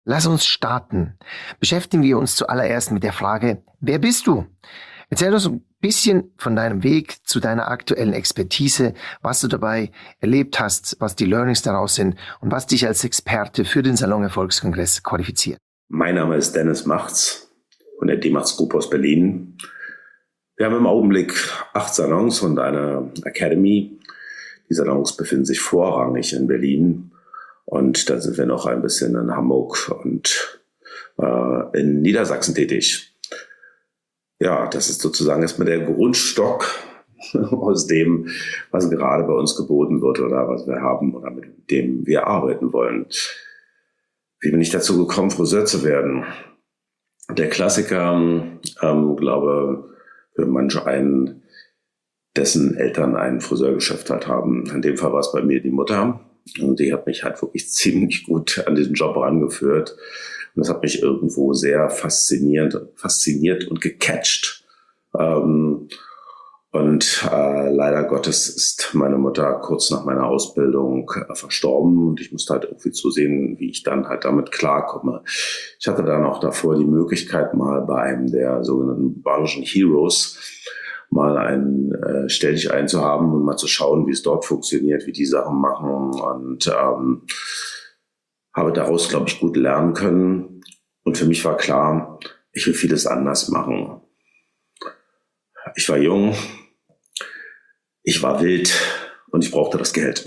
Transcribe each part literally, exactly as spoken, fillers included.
Lass uns starten. Beschäftigen wir uns zuallererst mit der Frage, wer bist du? Erzähl uns ein bisschen von deinem Weg zu deiner aktuellen Expertise, was du dabei erlebt hast, was die Learnings daraus sind und was dich als Experte für den Salon Erfolgskongress qualifiziert. Mein Name ist Dennis Machts von der D-Machts Group aus Berlin. Wir haben im Augenblick acht Salons und eine Academy. Die Salons befinden sich vorrangig in Berlin. Und dann sind wir noch ein bisschen in Hamburg und äh, in Niedersachsen tätig. Ja, das ist sozusagen erstmal der Grundstock aus dem, was gerade bei uns geboten wird oder was wir haben oder mit dem wir arbeiten wollen. Wie bin ich dazu gekommen, Friseur zu werden? Der Klassiker, ähm, glaube für manche einen, dessen Eltern ein Friseurgeschäft halt haben. In dem Fall war es bei mir die Mutter. Und die hat mich halt wirklich ziemlich gut an diesen Job herangeführt. Und das hat mich irgendwo sehr fasziniert, fasziniert und gecatcht. Ähm, und äh, leider Gottes ist meine Mutter kurz nach meiner Ausbildung äh, verstorben. Und ich musste halt irgendwie zusehen, wie ich dann halt damit klarkomme. Ich hatte dann auch davor die Möglichkeit, mal bei einem der sogenannten Branchen-Heroes mal ein äh, Stell dich ein zu haben und mal zu schauen, wie es dort funktioniert, wie die Sachen machen und ähm, habe daraus, glaube ich, gut lernen können. Und für mich war klar, ich will vieles anders machen. Ich war jung, ich war wild und ich brauchte das Geld.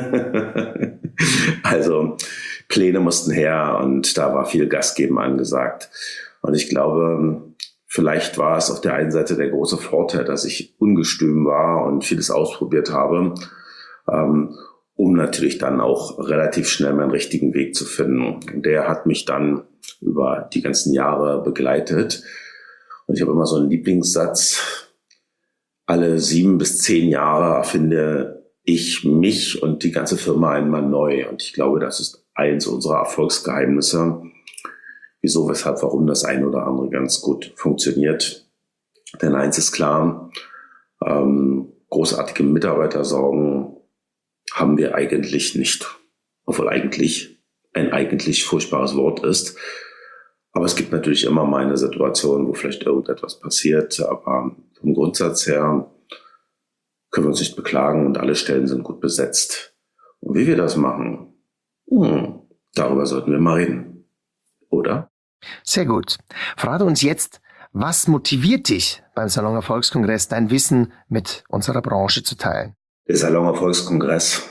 Also Pläne mussten her und da war viel Gas geben angesagt. Und ich glaube, vielleicht war es auf der einen Seite der große Vorteil, dass ich ungestüm war und vieles ausprobiert habe, ähm, um natürlich dann auch relativ schnell meinen richtigen Weg zu finden. Und der hat mich dann über die ganzen Jahre begleitet. Und ich habe immer so einen Lieblingssatz: Alle sieben bis zehn Jahre erfinde ich mich und die ganze Firma einmal neu. Und ich glaube, das ist eins unserer Erfolgsgeheimnisse. Wieso, weshalb, warum das eine oder andere ganz gut funktioniert. Denn eins ist klar, ähm, großartige Mitarbeitersorgen haben wir eigentlich nicht. Obwohl eigentlich ein eigentlich furchtbares Wort ist. Aber es gibt natürlich immer mal eine Situation, wo vielleicht irgendetwas passiert. Aber vom Grundsatz her können wir uns nicht beklagen und alle Stellen sind gut besetzt. Und wie wir das machen, hm, darüber sollten wir mal reden. Oder? Sehr gut. Verrate uns jetzt, was motiviert dich beim Salon Erfolgskongress, dein Wissen mit unserer Branche zu teilen? Der Salon Erfolgskongress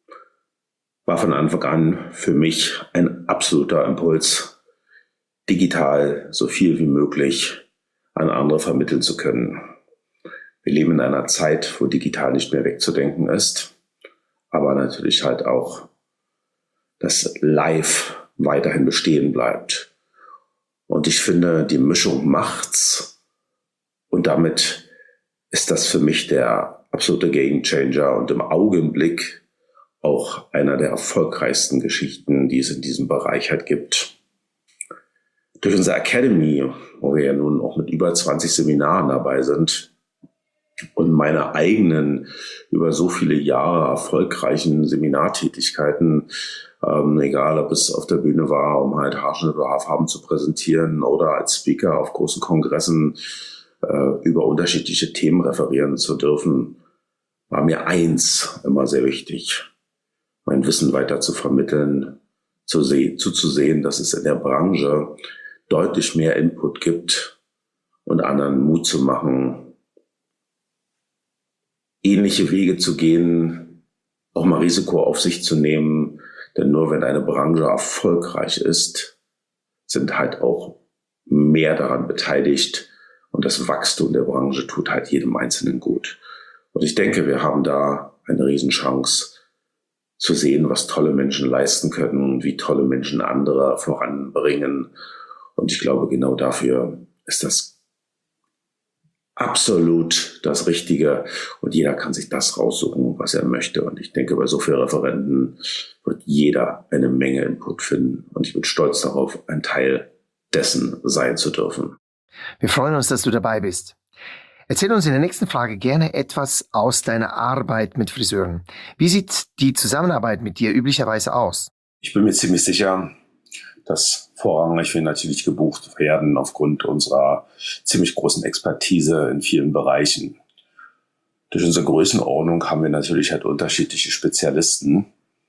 war von Anfang an für mich ein absoluter Impuls, digital so viel wie möglich an andere vermitteln zu können. Wir leben in einer Zeit, wo digital nicht mehr wegzudenken ist, aber natürlich halt auch das Live weiterhin bestehen bleibt. Und ich finde, die Mischung macht's. Und damit ist das für mich der absolute Gamechanger und im Augenblick auch einer der erfolgreichsten Geschichten, die es in diesem Bereich halt gibt. Durch unsere Academy, wo wir ja nun auch mit über zwanzig Seminaren dabei sind und meine eigenen über so viele Jahre erfolgreichen Seminartätigkeiten, Ähm, egal ob es auf der Bühne war, um halt Haarschnitt oder Haarfarben zu präsentieren oder als Speaker auf großen Kongressen äh, über unterschiedliche Themen referieren zu dürfen, war mir eins immer sehr wichtig: mein Wissen weiter zu vermitteln, zu se- zuzusehen, dass es in der Branche deutlich mehr Input gibt und anderen Mut zu machen, ähnliche Wege zu gehen, auch mal Risiko auf sich zu nehmen. Denn nur wenn eine Branche erfolgreich ist, sind halt auch mehr daran beteiligt und das Wachstum der Branche tut halt jedem Einzelnen gut. Und ich denke, wir haben da eine Riesenchance zu sehen, was tolle Menschen leisten können und wie tolle Menschen andere voranbringen. Und ich glaube, genau dafür ist das absolut das Richtige und jeder kann sich das raussuchen, was er möchte. Und ich denke, bei so vielen Referenten wird jeder eine Menge Input finden. Und ich bin stolz darauf, ein Teil dessen sein zu dürfen. Wir freuen uns, dass du dabei bist. Erzähl uns in der nächsten Frage gerne etwas aus deiner Arbeit mit Friseuren. Wie sieht die Zusammenarbeit mit dir üblicherweise aus? Ich bin mir ziemlich sicher, dass vorrangig wir natürlich gebucht werden aufgrund unserer ziemlich großen Expertise in vielen Bereichen. Durch unsere Größenordnung haben wir natürlich halt unterschiedliche Spezialisten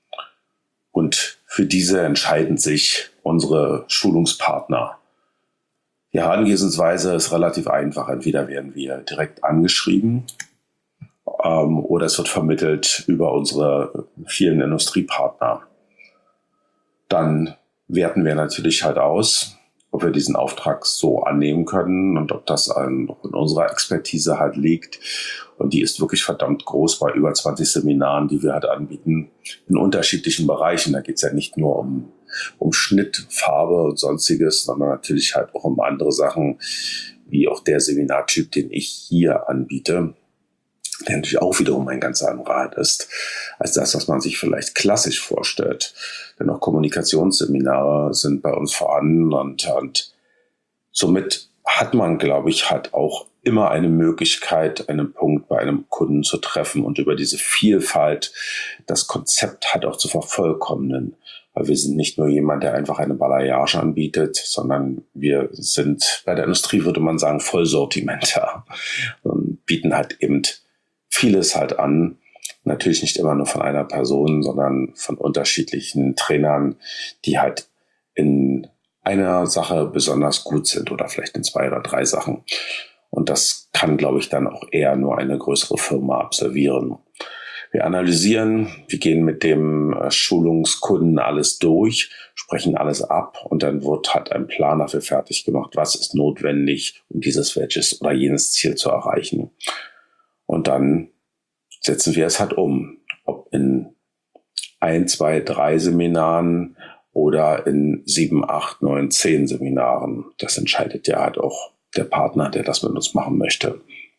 und für diese entscheiden sich unsere Schulungspartner. Die Herangehensweise ist relativ einfach. Entweder werden wir direkt angeschrieben ähm, oder es wird vermittelt über unsere vielen Industriepartner. Dann werten wir natürlich halt aus, ob wir diesen Auftrag so annehmen können und ob das an, in unserer Expertise halt liegt. Und die ist wirklich verdammt groß bei über zwanzig Seminaren, die wir halt anbieten in unterschiedlichen Bereichen. Da geht es ja nicht nur um, um Schnitt, Farbe und Sonstiges, sondern natürlich halt auch um andere Sachen, wie auch der Seminartyp, den ich hier anbiete, der natürlich auch wiederum ein ganz anderer ist, als das, was man sich vielleicht klassisch vorstellt. Denn auch Kommunikationsseminare sind bei uns vorhanden und, und somit hat man, glaube ich, halt auch immer eine Möglichkeit, einen Punkt bei einem Kunden zu treffen und über diese Vielfalt das Konzept halt auch zu vervollkommnen. Weil wir sind nicht nur jemand, der einfach eine Balayage anbietet, sondern wir sind, bei der Industrie würde man sagen, Vollsortimenter und bieten halt eben vieles halt an. Natürlich nicht immer nur von einer Person, sondern von unterschiedlichen Trainern, die halt in einer Sache besonders gut sind oder vielleicht in zwei oder drei Sachen. Und das kann, glaube ich, dann auch eher nur eine größere Firma absolvieren. Wir analysieren, wir gehen mit dem Schulungskunden alles durch, sprechen alles ab und dann wird halt ein Plan dafür fertig gemacht, was ist notwendig, um dieses welches oder jenes Ziel zu erreichen. Und dann setzen wir es halt um, ob in ein, zwei, drei Seminaren oder in sieben, acht, neun, zehn Seminaren. Das entscheidet ja halt auch der Partner, der das mit uns machen möchte.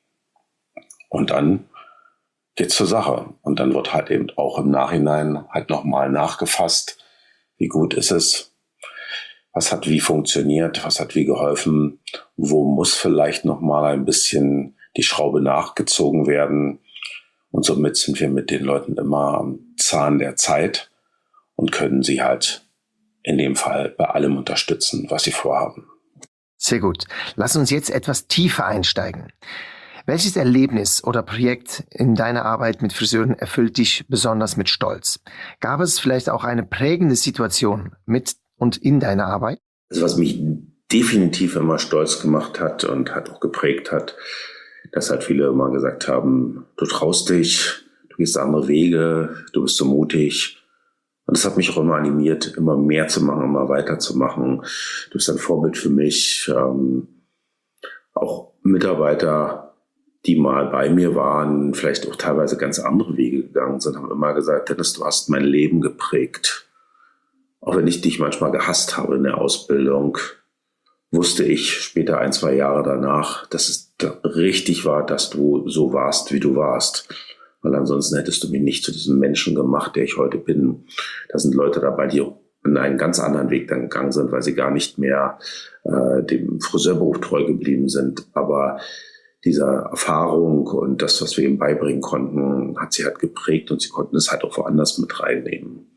Und dann geht's zur Sache. Und dann wird halt eben auch im Nachhinein halt nochmal nachgefasst, wie gut ist es, was hat wie funktioniert, was hat wie geholfen, wo muss vielleicht nochmal ein bisschen die Schraube nachgezogen werden. Und somit sind wir mit den Leuten immer am Zahn der Zeit und können sie halt in dem Fall bei allem unterstützen, was sie vorhaben. Sehr gut. Lass uns jetzt etwas tiefer einsteigen. Welches Erlebnis oder Projekt in deiner Arbeit mit Friseuren erfüllt dich besonders mit Stolz? Gab es vielleicht auch eine prägende Situation mit und in deiner Arbeit? Also was mich definitiv immer stolz gemacht hat und hat auch geprägt hat, dass halt viele immer gesagt haben, du traust dich, du gehst andere Wege, du bist so mutig. Und das hat mich auch immer animiert, immer mehr zu machen, immer weiterzumachen. Du bist ein Vorbild für mich. Ähm, auch Mitarbeiter, die mal bei mir waren, vielleicht auch teilweise ganz andere Wege gegangen sind, haben immer gesagt, Dennis, du hast mein Leben geprägt. Auch wenn ich dich manchmal gehasst habe in der Ausbildung, wusste ich später ein, zwei Jahre danach, dass es richtig war, dass du so warst, wie du warst. Weil ansonsten hättest du mich nicht zu diesem Menschen gemacht, der ich heute bin. Da sind Leute dabei, die in einen ganz anderen Weg dann gegangen sind, weil sie gar nicht mehr äh, dem Friseurberuf treu geblieben sind. Aber diese Erfahrung und das, was wir ihm beibringen konnten, hat sie halt geprägt und sie konnten es halt auch woanders mit reinnehmen.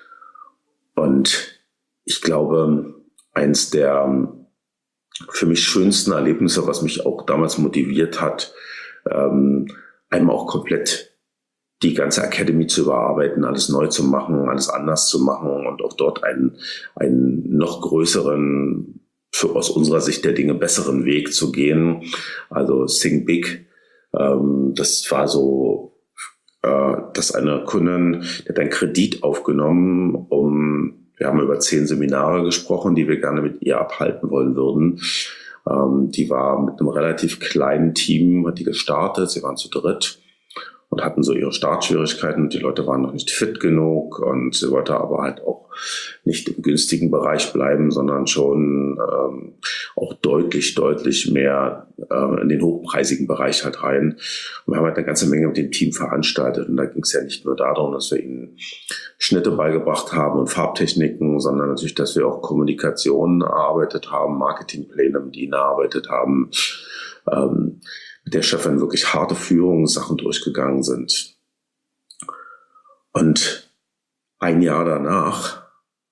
Und ich glaube, eins der für mich schönsten Erlebnisse, was mich auch damals motiviert hat, ähm, einmal auch komplett die ganze Academy zu überarbeiten, alles neu zu machen, alles anders zu machen und auch dort einen, einen noch größeren, für aus unserer Sicht der Dinge besseren Weg zu gehen. Also Think Big, ähm, das war so, äh, dass eine Kundin, die hat einen Kredit aufgenommen, um, wir haben über zehn Seminare gesprochen, die wir gerne mit ihr abhalten wollen würden. Ähm, die war mit einem relativ kleinen Team, hat die gestartet, sie waren zu dritt und hatten so ihre Startschwierigkeiten. Die Leute waren noch nicht fit genug und sie wollte aber halt auch nicht im günstigen Bereich bleiben, sondern schon ähm, auch deutlich, deutlich mehr äh, in den hochpreisigen Bereich halt rein. Und wir haben halt eine ganze Menge mit dem Team veranstaltet und da ging es ja nicht nur darum, dass wir ihnen Schnitte beigebracht haben und Farbtechniken, sondern natürlich, dass wir auch Kommunikation erarbeitet haben, Marketingpläne mit ihnen erarbeitet haben, ähm, mit der Chefin wirklich harte Führungssachen durchgegangen sind. Und ein Jahr danach,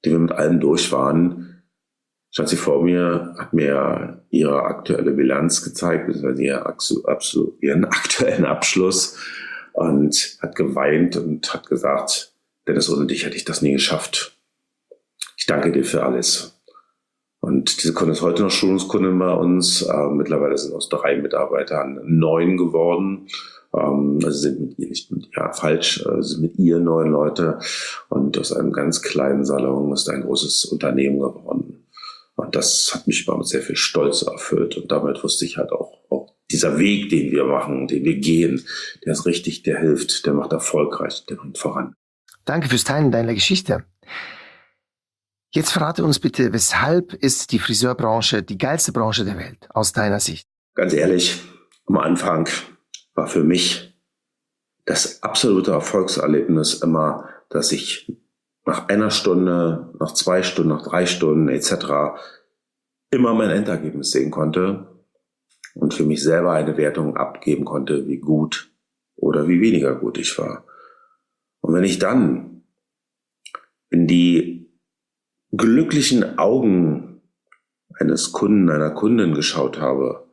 die wir mit allem durch waren, stand sie vor mir, hat mir ihre aktuelle Bilanz gezeigt, beziehungsweise ihren aktuellen Abschluss und hat geweint und hat gesagt, Dennis, ohne dich hätte ich das nie geschafft. Ich danke dir für alles. Und diese Kunde ist heute noch Schulungskundin bei uns. Äh, mittlerweile sind aus drei Mitarbeitern neun geworden. Ähm, also sind mit ihr nicht mit, ja, falsch, äh, sind mit ihr neun Leute. Und aus einem ganz kleinen Salon ist ein großes Unternehmen geworden. Und das hat mich immer mit sehr viel Stolz erfüllt. Und damit wusste ich halt auch, auch dieser Weg, den wir machen, den wir gehen, der ist richtig, der hilft, der macht erfolgreich, der bringt voran. Danke fürs Teilen deiner Geschichte. Jetzt verrate uns bitte, weshalb ist die Friseurbranche die geilste Branche der Welt, aus deiner Sicht? Ganz ehrlich, am Anfang war für mich das absolute Erfolgserlebnis immer, dass ich nach einer Stunde, nach zwei Stunden, nach drei Stunden et cetera immer mein Endergebnis sehen konnte und für mich selber eine Wertung abgeben konnte, wie gut oder wie weniger gut ich war. Und wenn ich dann in die glücklichen Augen eines Kunden, einer Kundin geschaut habe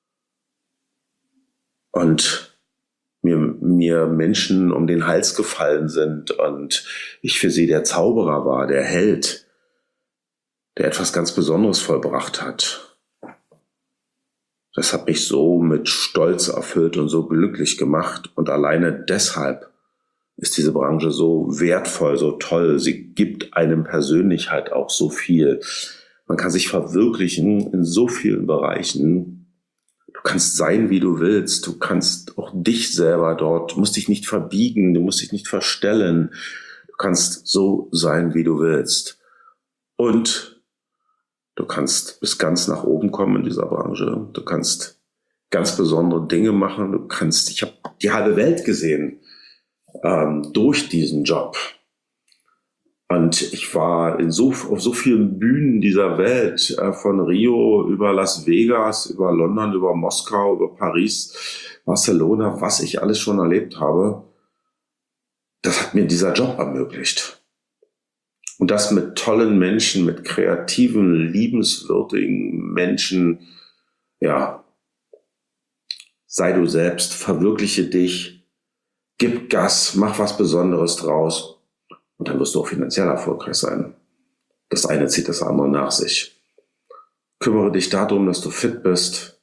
und mir, mir Menschen um den Hals gefallen sind und ich für sie der Zauberer war, der Held, der etwas ganz Besonderes vollbracht hat. Das hat mich so mit Stolz erfüllt und so glücklich gemacht und alleine deshalb ist diese Branche so wertvoll, so toll. Sie gibt einem persönlich halt auch so viel. Man kann sich verwirklichen in so vielen Bereichen. Du kannst sein, wie du willst. Du kannst auch dich selber dort, du musst dich nicht verbiegen, du musst dich nicht verstellen. Du kannst so sein, wie du willst. Und du kannst bis ganz nach oben kommen in dieser Branche. Du kannst ganz besondere Dinge machen. Du kannst, ich habe die halbe Welt gesehen. Ähm, durch diesen Job. Und ich war in so, auf so vielen Bühnen dieser Welt, äh, von Rio über Las Vegas, über London, über Moskau, über Paris, Barcelona, was ich alles schon erlebt habe. Das hat mir dieser Job ermöglicht. Und das mit tollen Menschen, mit kreativen, liebenswürdigen Menschen. Ja, sei du selbst, verwirkliche dich. Gib Gas, mach was Besonderes draus und dann wirst du auch finanziell erfolgreich sein. Das eine zieht das andere nach sich. Kümmere dich darum, dass du fit bist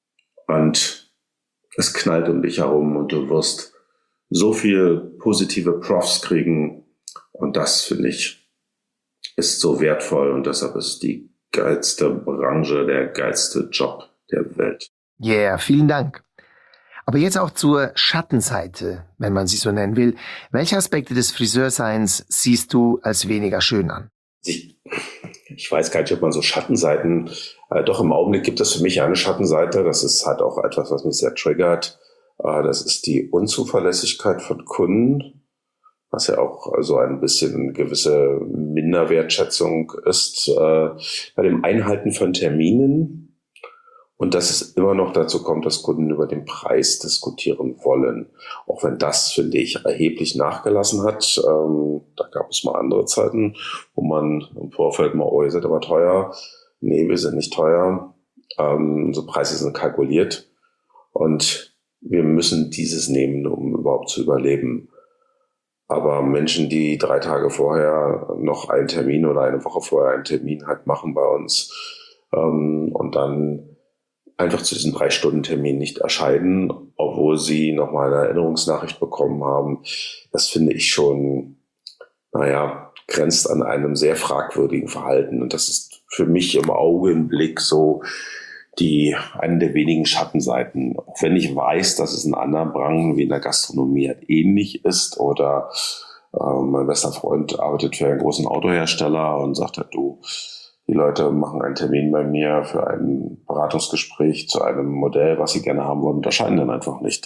und es knallt um dich herum und du wirst so viel positive Profs kriegen und das, finde ich, ist so wertvoll und deshalb ist die geilste Branche, der geilste Job der Welt. Yeah, vielen Dank. Aber jetzt auch zur Schattenseite, wenn man sie so nennen will. Welche Aspekte des Friseurseins siehst du als weniger schön an? Ich, ich weiß gar nicht, ob man so Schattenseiten, äh, doch im Augenblick gibt es für mich eine Schattenseite. Das ist halt auch etwas, was mich sehr triggert. Äh, das ist die Unzuverlässigkeit von Kunden, was ja auch so ein bisschen eine gewisse Minderwertschätzung ist äh, bei dem Einhalten von Terminen. Und dass es immer noch dazu kommt, dass Kunden über den Preis diskutieren wollen. Auch wenn das, finde ich, erheblich nachgelassen hat. Ähm, da gab es mal andere Zeiten, wo man im Vorfeld mal, oh, ihr seid aber teuer. Nee, wir sind nicht teuer. Ähm, unsere Preise sind kalkuliert. Und wir müssen dieses nehmen, um überhaupt zu überleben. Aber Menschen, die drei Tage vorher noch einen Termin oder eine Woche vorher einen Termin halt machen bei uns ähm, und dann einfach zu diesem Drei-Stunden-Termin nicht erscheinen, obwohl sie nochmal eine Erinnerungsnachricht bekommen haben. Das finde ich schon, naja, grenzt an einem sehr fragwürdigen Verhalten. Und das ist für mich im Augenblick so die, eine der wenigen Schattenseiten. Auch wenn ich weiß, dass es in anderen Branchen wie in der Gastronomie halt ähnlich ist oder äh, mein bester Freund arbeitet für einen großen Autohersteller und sagt halt, du, die Leute machen einen Termin bei mir für ein Beratungsgespräch zu einem Modell, was sie gerne haben wollen, und erscheinen dann einfach nicht.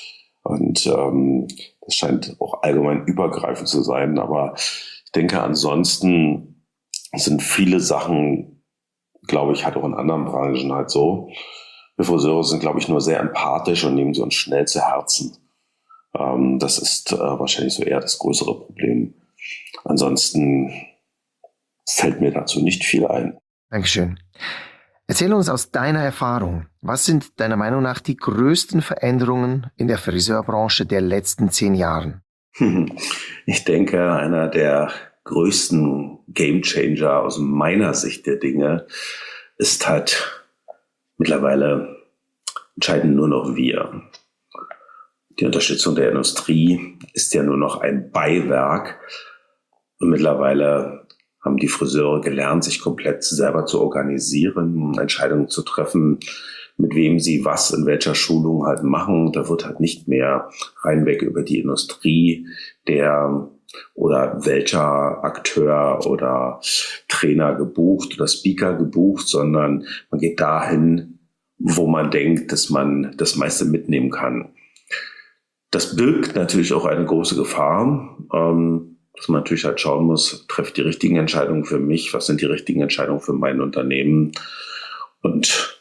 Und ähm, das scheint auch allgemein übergreifend zu sein. Aber ich denke, ansonsten sind viele Sachen, glaube ich, halt auch in anderen Branchen halt so. Wir Friseure sind, glaube ich, nur sehr empathisch und nehmen sie uns schnell zu Herzen. Ähm, das ist äh, wahrscheinlich so eher das größere Problem. Ansonsten Es fällt mir dazu nicht viel ein. Dankeschön. Erzähl uns aus deiner Erfahrung, was sind deiner Meinung nach die größten Veränderungen in der Friseurbranche der letzten zehn Jahren? Ich denke, einer der größten Gamechanger aus meiner Sicht der Dinge ist halt mittlerweile entscheiden nur noch wir. Die Unterstützung der Industrie ist ja nur noch ein Beiwerk und mittlerweile haben die Friseure gelernt, sich komplett selber zu organisieren, Entscheidungen zu treffen, mit wem sie was in welcher Schulung halt machen. Da wird halt nicht mehr reinweg über die Industrie der oder welcher Akteur oder Trainer gebucht oder Speaker gebucht, sondern man geht dahin, wo man denkt, dass man das meiste mitnehmen kann. Das birgt natürlich auch eine große Gefahr, ähm, dass man natürlich halt schauen muss, trefft die richtigen Entscheidungen für mich, was sind die richtigen Entscheidungen für mein Unternehmen. Und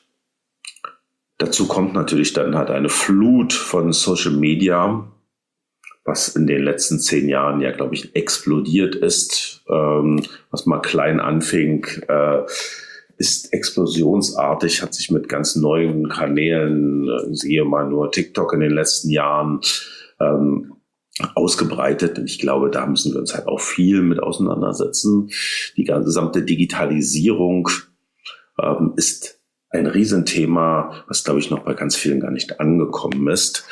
dazu kommt natürlich dann halt eine Flut von Social Media, was in den letzten zehn Jahren ja, glaube ich, explodiert ist, ähm, was mal klein anfing, äh, ist explosionsartig, hat sich mit ganz neuen Kanälen, äh, siehe mal nur TikTok in den letzten Jahren, ähm, ausgebreitet. Und ich glaube, da müssen wir uns halt auch viel mit auseinandersetzen. Die ganze gesamte Digitalisierung ähm, ist ein Riesenthema, was, glaube ich, noch bei ganz vielen gar nicht angekommen ist.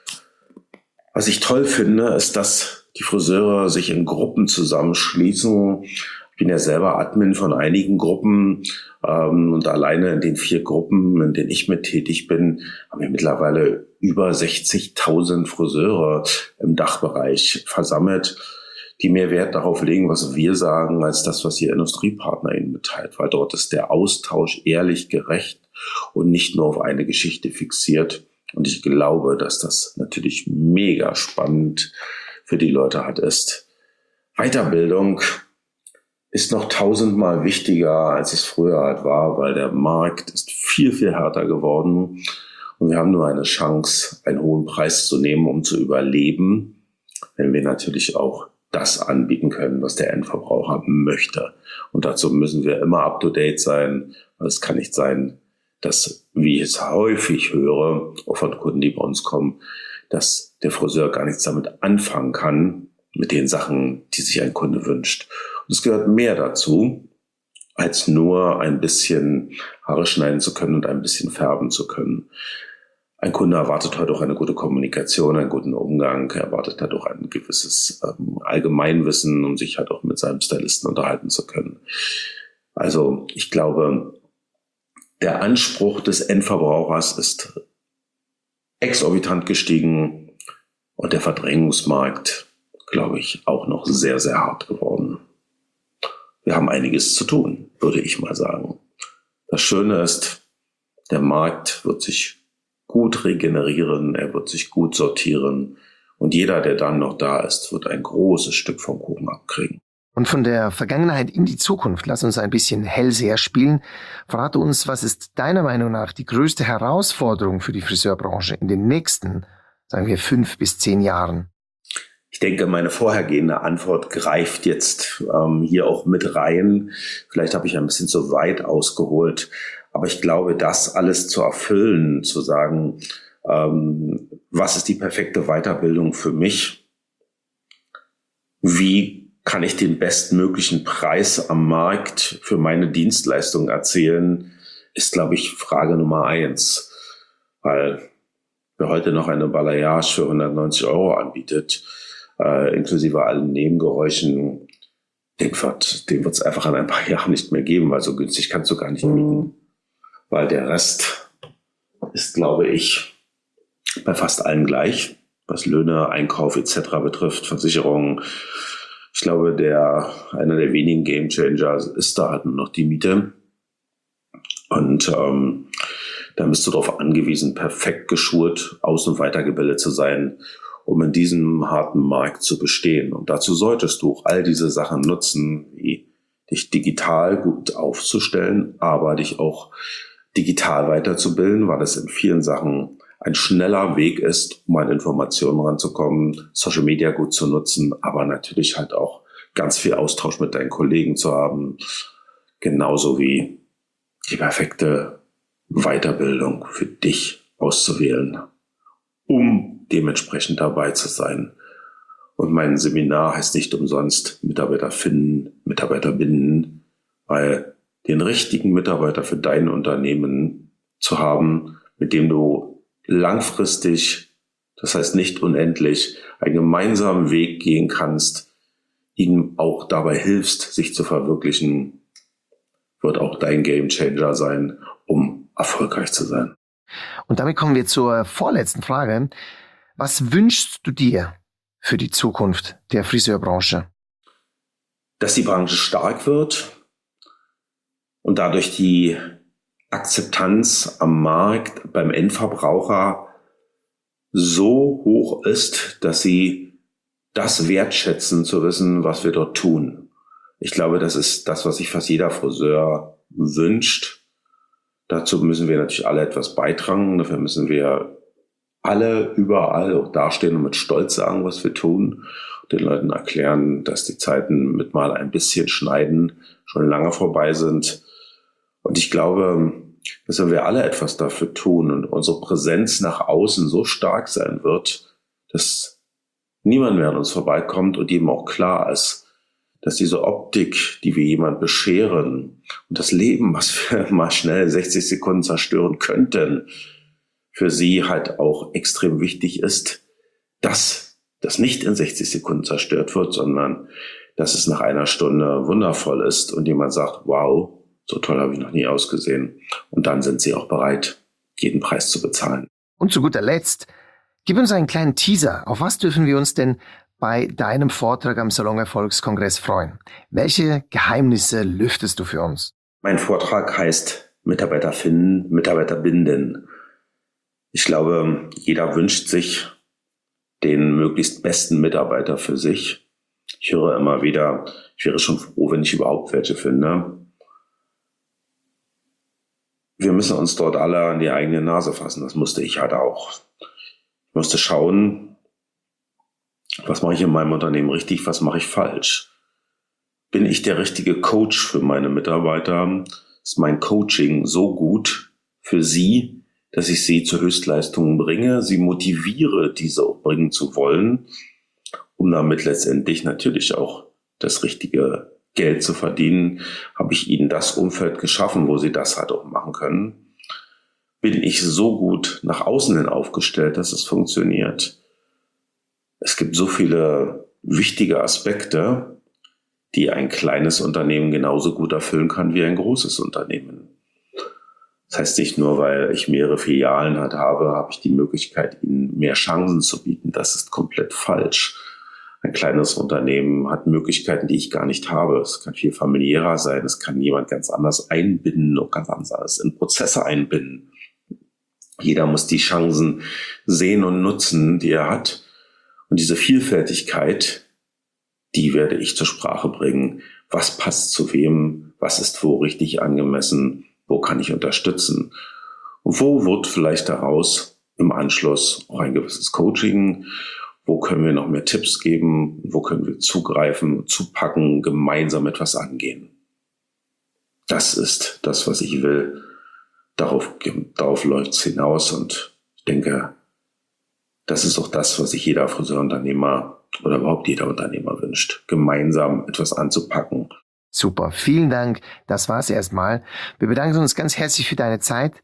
Was ich toll finde, ist, dass die Friseure sich in Gruppen zusammenschließen. Ich bin ja selber Admin von einigen Gruppen ähm, und alleine in den vier Gruppen, in denen ich mit tätig bin, haben wir mittlerweile über sechzigtausend Friseure im Dachbereich versammelt, die mehr Wert darauf legen, was wir sagen, als das, was ihr Industriepartner ihnen mitteilt, weil dort ist der Austausch ehrlich, gerecht und nicht nur auf eine Geschichte fixiert. Und ich glaube, dass das natürlich mega spannend für die Leute halt ist. Weiterbildung ist noch tausendmal wichtiger, als es früher halt war, weil der Markt ist viel, viel härter geworden. Und wir haben nur eine Chance, einen hohen Preis zu nehmen, um zu überleben, wenn wir natürlich auch das anbieten können, was der Endverbraucher möchte. Und dazu müssen wir immer up-to-date sein. Es kann nicht sein, dass, wie ich es häufig höre, auch von Kunden, die bei uns kommen, dass der Friseur gar nichts damit anfangen kann, mit den Sachen, die sich ein Kunde wünscht. Und es gehört mehr dazu, als nur ein bisschen Haare schneiden zu können und ein bisschen färben zu können. Ein Kunde erwartet heute auch eine gute Kommunikation, einen guten Umgang. Er erwartet halt auch ein gewisses ähm, Allgemeinwissen, um sich halt auch mit seinem Stylisten unterhalten zu können. Also ich glaube, der Anspruch des Endverbrauchers ist exorbitant gestiegen und der Verdrängungsmarkt, glaube ich, auch noch sehr, sehr hart geworden. Wir haben einiges zu tun, würde ich mal sagen. Das Schöne ist, der Markt wird sich gut regenerieren, er wird sich gut sortieren und jeder, der dann noch da ist, wird ein großes Stück vom Kuchen abkriegen. Und von der Vergangenheit in die Zukunft, lass uns ein bisschen Hellseher spielen. Verrate uns, was ist deiner Meinung nach die größte Herausforderung für die Friseurbranche in den nächsten, sagen wir, fünf bis zehn Jahren? Ich denke, meine vorhergehende Antwort greift jetzt ähm, hier auch mit rein. Vielleicht habe ich ein bisschen zu weit ausgeholt, aber ich glaube, das alles zu erfüllen, zu sagen, ähm, was ist die perfekte Weiterbildung für mich? Wie kann ich den bestmöglichen Preis am Markt für meine Dienstleistung erzielen, ist, glaube ich, Frage Nummer eins. Weil wer heute noch eine Balayage für hundertneunzig Euro anbietet, äh, inklusive allen Nebengeräuschen, den wird den wird es einfach in ein paar Jahren nicht mehr geben, weil so günstig kannst du gar nicht mieten. Weil der Rest ist, glaube ich, bei fast allen gleich, was Löhne, Einkauf et cetera betrifft, Versicherungen. Ich glaube, der einer der wenigen Gamechanger ist da halt nur noch die Miete. Und ähm, da bist du darauf angewiesen, perfekt geschult, aus- und weitergebildet zu sein, um in diesem harten Markt zu bestehen. Und dazu solltest du auch all diese Sachen nutzen, wie dich digital gut aufzustellen, aber dich auch digital weiterzubilden, weil es in vielen Sachen ein schneller Weg ist, um an Informationen ranzukommen, Social Media gut zu nutzen, aber natürlich halt auch ganz viel Austausch mit deinen Kollegen zu haben, genauso wie die perfekte Weiterbildung für dich auszuwählen, um dementsprechend dabei zu sein. Und mein Seminar heißt nicht umsonst Mitarbeiter finden, Mitarbeiter binden, weil den richtigen Mitarbeiter für dein Unternehmen zu haben, mit dem du langfristig, das heißt nicht unendlich, einen gemeinsamen Weg gehen kannst, ihm auch dabei hilfst, sich zu verwirklichen, wird auch dein Gamechanger sein, um erfolgreich zu sein. Und damit kommen wir zur vorletzten Frage. Was wünschst du dir für die Zukunft der Friseurbranche? Dass die Branche stark wird und dadurch die Akzeptanz am Markt beim Endverbraucher so hoch ist, dass sie das wertschätzen zu wissen, was wir dort tun. Ich glaube, das ist das, was sich fast jeder Friseur wünscht. Dazu müssen wir natürlich alle etwas beitragen. Dafür müssen wir alle überall auch dastehen und mit Stolz sagen, was wir tun. Und den Leuten erklären, dass die Zeiten mit mal ein bisschen Schneiden schon lange vorbei sind. Und ich glaube, dass wenn wir alle etwas dafür tun und unsere Präsenz nach außen so stark sein wird, dass niemand mehr an uns vorbeikommt und jedem auch klar ist, dass diese Optik, die wir jemand bescheren und das Leben, was wir mal schnell sechzig Sekunden zerstören könnten, für sie halt auch extrem wichtig ist, dass das nicht in sechzig Sekunden zerstört wird, sondern dass es nach einer Stunde wundervoll ist und jemand sagt, wow, so toll habe ich noch nie ausgesehen. Und dann sind sie auch bereit, jeden Preis zu bezahlen. Und zu guter Letzt, gib uns einen kleinen Teaser. Auf was dürfen wir uns denn bei deinem Vortrag am Salon Erfolgskongress freuen? Welche Geheimnisse lüftest du für uns? Mein Vortrag heißt Mitarbeiter finden, Mitarbeiter binden. Ich glaube, jeder wünscht sich den möglichst besten Mitarbeiter für sich. Ich höre immer wieder, ich wäre schon froh, wenn ich überhaupt welche finde. Wir müssen uns dort alle an die eigene Nase fassen. Das musste ich halt auch. Ich musste schauen, was mache ich in meinem Unternehmen richtig, was mache ich falsch. Bin ich der richtige Coach für meine Mitarbeiter? Ist mein Coaching so gut für sie, dass ich sie zu Höchstleistungen bringe, sie motiviere, diese auch bringen zu wollen, um damit letztendlich natürlich auch das richtige Geld zu verdienen, habe ich ihnen das Umfeld geschaffen, wo sie das halt auch machen können. Bin ich so gut nach außen hin aufgestellt, dass es funktioniert? Es gibt so viele wichtige Aspekte, die ein kleines Unternehmen genauso gut erfüllen kann wie ein großes Unternehmen. Das heißt nicht nur, weil ich mehrere Filialen halt habe, habe ich die Möglichkeit, ihnen mehr Chancen zu bieten. Das ist komplett falsch. Ein kleines Unternehmen hat Möglichkeiten, die ich gar nicht habe. Es kann viel familiärer sein. Es kann jemand ganz anders einbinden und ganz anders in Prozesse einbinden. Jeder muss die Chancen sehen und nutzen, die er hat. Und diese Vielfältigkeit, die werde ich zur Sprache bringen. Was passt zu wem? Was ist wo richtig angemessen? Wo kann ich unterstützen? Und wo wird vielleicht daraus im Anschluss auch ein gewisses Coaching? Wo können wir noch mehr Tipps geben? Wo können wir zugreifen, zupacken, gemeinsam etwas angehen? Das ist das, was ich will. Darauf, darauf läuft es hinaus und ich denke, das ist auch das, was sich jeder Friseurunternehmer oder überhaupt jeder Unternehmer wünscht, gemeinsam etwas anzupacken. Super, vielen Dank. Das war's erstmal. Wir bedanken uns ganz herzlich für deine Zeit